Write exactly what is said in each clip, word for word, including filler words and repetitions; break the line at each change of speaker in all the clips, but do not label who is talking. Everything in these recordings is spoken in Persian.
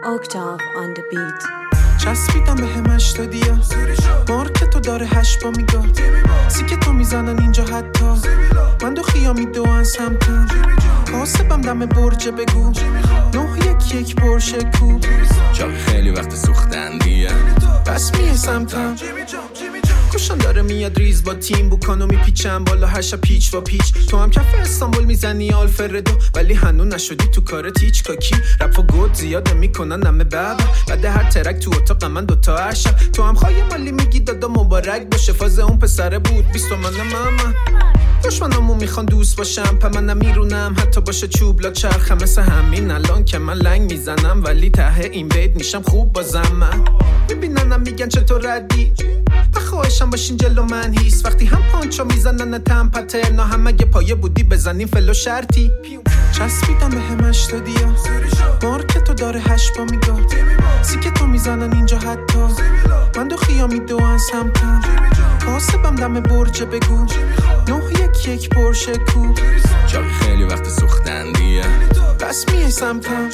Octave on the beat.
چسبیدم به همش دادیا مارکتو داره هشت با میگاه سیکه تو میزنن اینجا حتی من دو خیامی دو ان سمتم کاسبم دم برجه بگو نه یک یک پرشه کو
چاق خیلی وقت سوختن دیگه
بس میه سمتم کشان داره میاد ریز با تیم بوکانو میپیچم بالا هر شب پیچ و پیچ تو هم کف استانبول میزنی آلفردو ولی هنو نشدی تو کارت هیچ کاکی رپ و گود زیاده میکنن نمه بابا بعد هر ترک تو اتاق من دوتا هر شب تو هم خواهی مالی میگی دادا مبارک باشه فاز اون پسره بود بیست و من ماما دشمنامو میخوان دوست باشم پا من نمیرونم حتی باشه چوبلا چرخم مثل همین الان که من لنگ میزنم ولی ته این بیت میشم خوب بازم من میبیننم میگن چطور ردی بخواهشم باشین جلو من هیست وقتی هم پانچو میزنن تم پترنا هم اگه پایه بودی بزنیم فلو شرطی چسبیدم به همش دادیا مارکتو داره هشت با میگاه سیکه تو میزنن اینجا حتی من دو خیامی دو ان سمتم کاسبم دم برجه بگو نه یک یک پرشه کو
چاق خیلی وقت سوختن دیگه
بس میه سمتم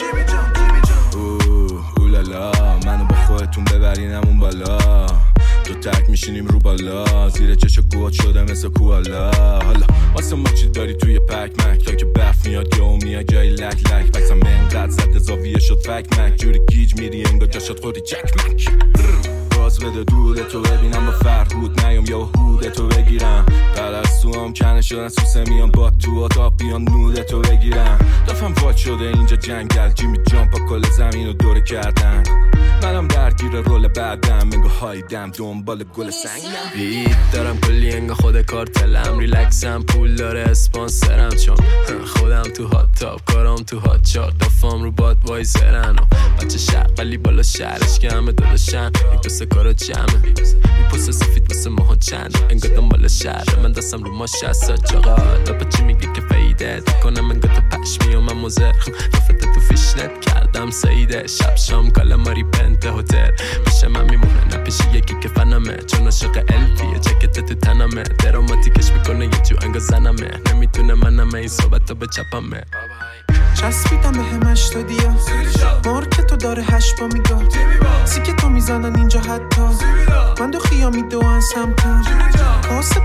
اوه اولالا منو با خودتون ببرین همون بالا تو ترک میشینیم رو بالا زیر چشم گوات شده مثل کوالا حالا واسه ما چی داری توی پک مک تا که برف میاد یا میاد جای لک لک بکسم منقدر زده زاویه شد فک مک جوری گیج میری انگار جاشت خوری جک مک باز بده دوده تو ببینم با فرهود نیام یا هوده تو بگیرم پرستو هم کنه شدن سوسه میان با تو اتاق بیان نوده تو بگیرم دفعم واد شده اینجا جنگل جیمی جامپا کل زمین رو دوره کردن منم درگیر رول بعدم منگو هایدم دنبال گل سنگم
بیت دارم کلی انگا خود کارتلم ریلکسم پول داره اسپانسرم چون خودم تو هات تاپ کارم تو هات چارت دفام رو باد وایزرن و بچه شرق ولی بالا شهرش که همه داداشن میپسه کارا جمعه میپسه سفید واسه ماها چند انگا دنبال شهر من دستم رو ما شستا چاقا دابا چی میگی که فیده کنم انگا تا پشمی و من مزر رفته تو فیشنت کردم سیده شب شام کالماری پنت هتل پیش من میمونه نه پیش یکی که فنمه چون عاشق الفیه جکت تو تنمه دراماتیکش میکنه یه جو انگا زنمه نمیتونه منمه این صحبت به چپمه
چسبیدم به همش دادیا مارکتو داره هشت با میگاه سیکه تو میزنن اینجا حتی من دو خیامی دو ان سمتم کاسب